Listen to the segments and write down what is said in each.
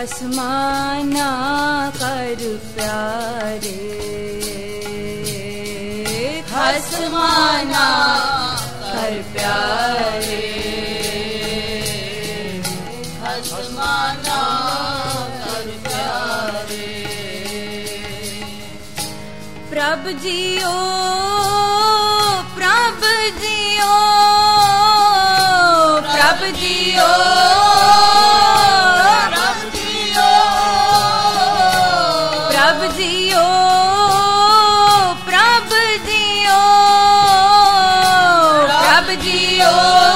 हसमाना कर प्यारे, हसमाना कर प्यारे, हसमाना कर प्यारे। प्रभ जियो, प्रभ जियो, प्रभ जियो, प्रभ जियो, प्रभ जियो, प्रभ जियो,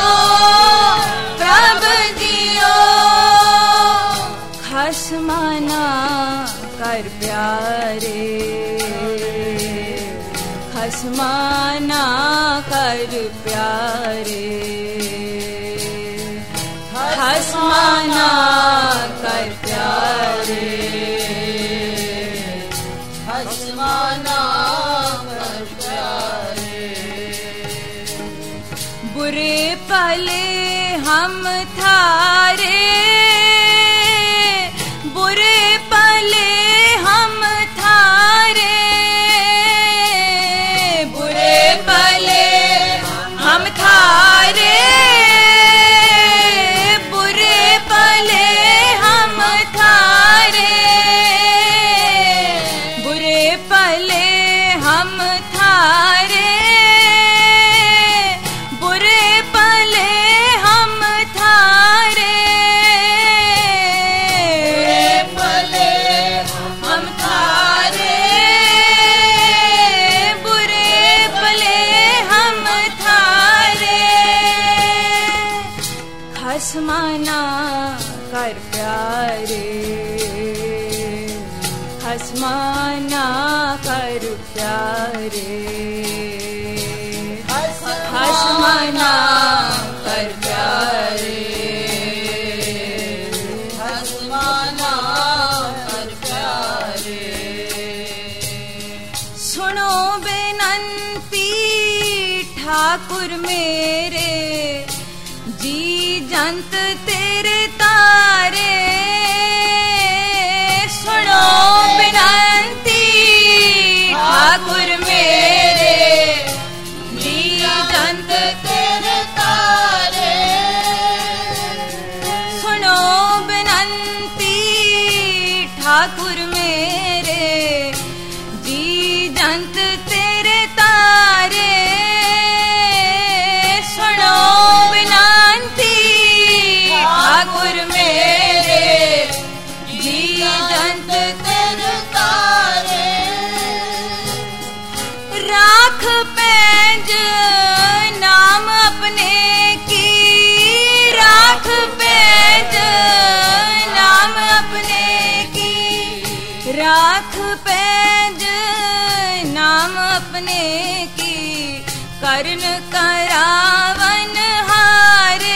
प्रभ जियो। खसमाना कर प्यारे, खसमाना कर प्यारे, खसमाना कर प्यारे, हसमाना कर प्यारे। बुरे पले हम थारे, बुरे पले हम थारे, बुरे पले हम थारे, बुरे पले हम थारे, बुरे पले हम थारे, बुरे पले हम थारे, बुरे पले हम थारे, बुरे पले हम थारे। खसमाना कर प्यारे, हसमाना कर प्यारे, हसमाना कर प्यारे, हसमाना कर प्यारे। सुनो बेनंती ठाकुर मेरे, जी जंत तेरे तारे, सुनो बेनंती ठाकुर मेरे, जी जंत तेरे तारे, सुनो बेनंती ठाकुर मेरे, जी जंत तेरे तारे, सुनो बेनंती ठाकुर मेरे, जी जंत तेरे तारे। राख पैंज नाम अपने की, राख पैंज नाम अपने की, राख पैंज नाम अपने की, कर्ण करावन हारे,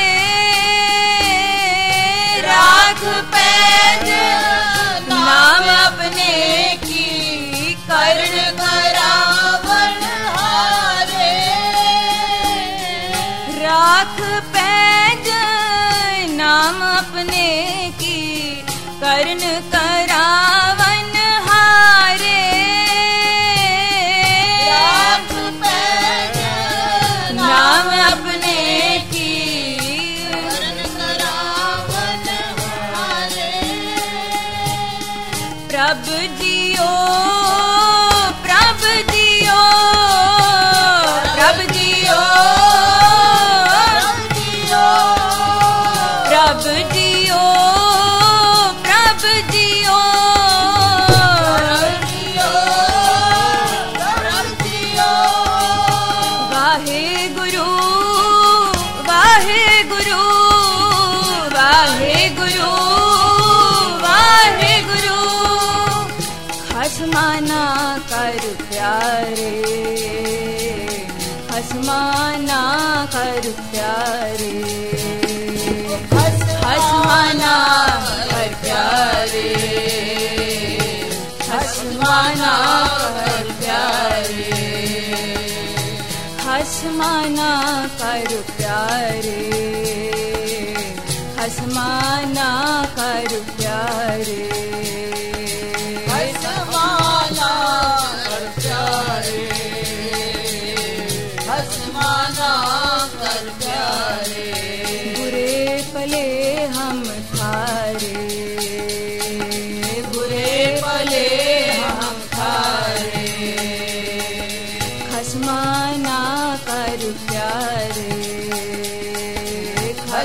राख पैंज नाम अपने की, कर्ण करावन हारे, राख पैंज नाम अपने की, कर्ण करावन हारे, राख पैंज नाम अपने की, कर्ण करावन हारे। प्रभ जियो, प्रभ जियो, प्रभ जियो, प्रभ जियो, प्रभ जियो, प्रभ जियो। वाहे गुरु, वाहे गुरु, वाहे गुरु, वाहे गुरु। खसमाना कर प्यारे, हसमाना कर प्यारे, हसमाना कर प्यारे, हसमाना कर प्यारे, हसमाना कर प्यारे, हसमाना कर प्यारे।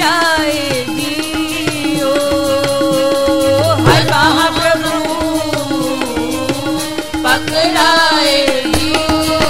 पकड़ाए जियो, हर महाप्रभु पकड़ाए जियो।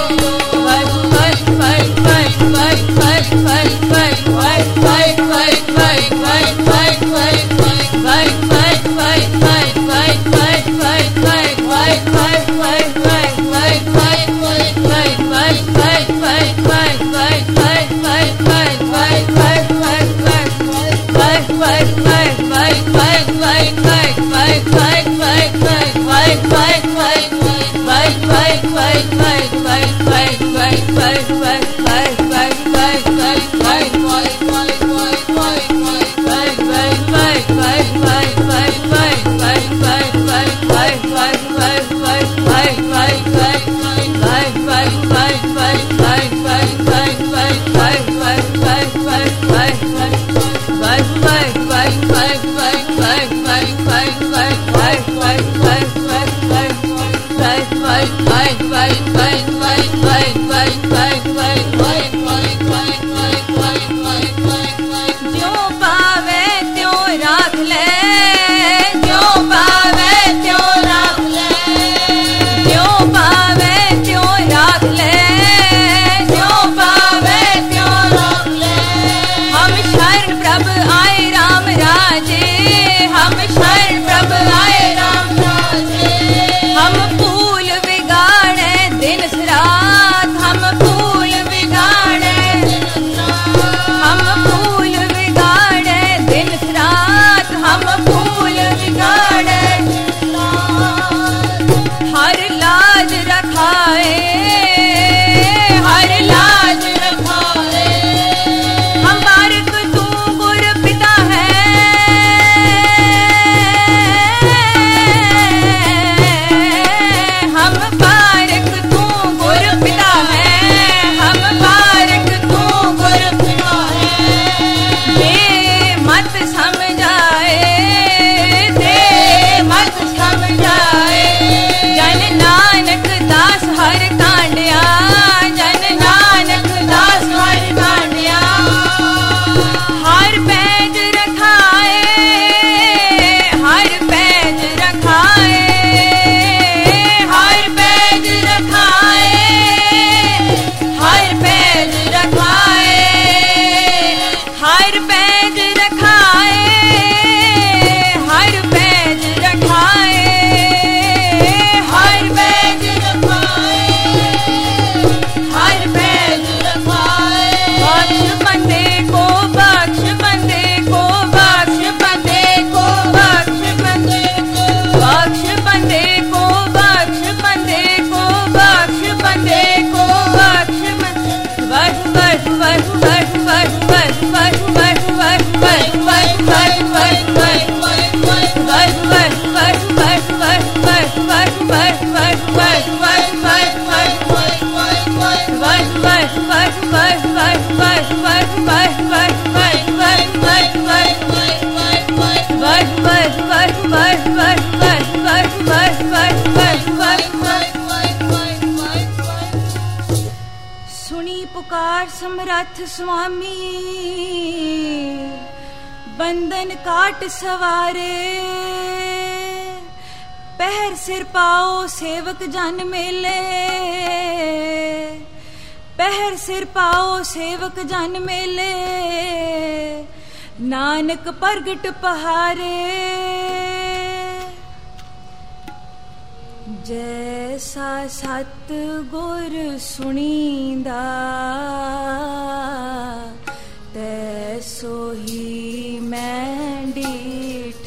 सुनी पुकार समर्थ स्वामी, बंधन काट सवारे, पहर सिर पाओ सेवक जन मेले, पहर सिर पाओ सेवक जन मेले, नानक प्रगट पहारे। जैसा सतगुर सुनींदा, तैसो ही मैं डीठ।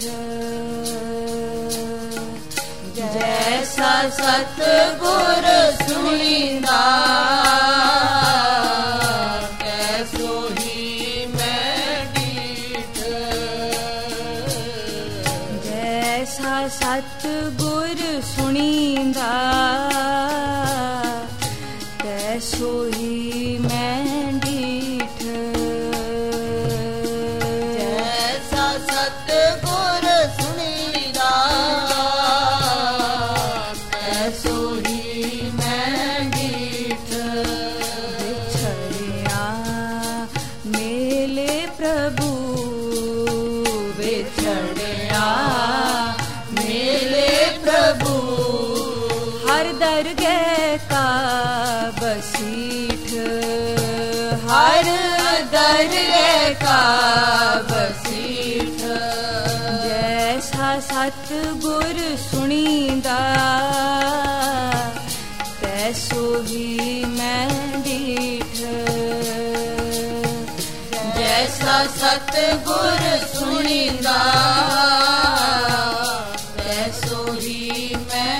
जैसा सतगुर सुनींदा, तैसो ही मैं डीठ। जैसा सतगुर सुनींदा, तैसो ही मैं डीठ। जैसा सतगुर सुनींदा, तैसो ही मैं डीठ। बिछड़िया मेले प्रभु सुनींदा तैसो ही मैं डीठ। जैसा सतगुर सुनींदा तैसो ही मैं